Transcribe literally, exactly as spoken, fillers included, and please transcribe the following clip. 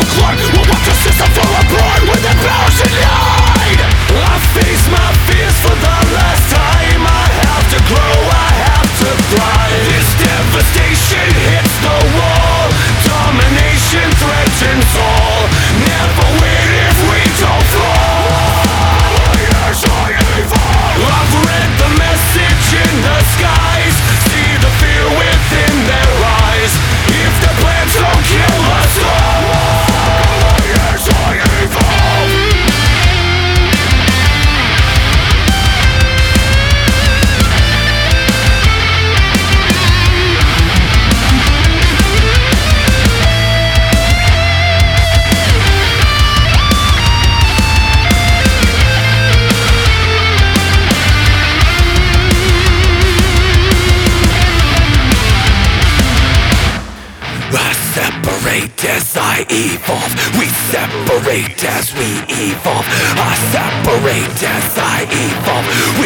climb. We'll watch the system fall apart with the powers in line. I face my fears for the last time. I have to grow, I have to thrive. This devastation hits the wall. Domination threatens all. Never win if we don't fall. Yes, I evolve. I've read the message in the skies. See the fear within their eyes. If the plans don't kill us all. Yes, I evolve. Separate as I evolve. We separate as we evolve. I separate as I evolve.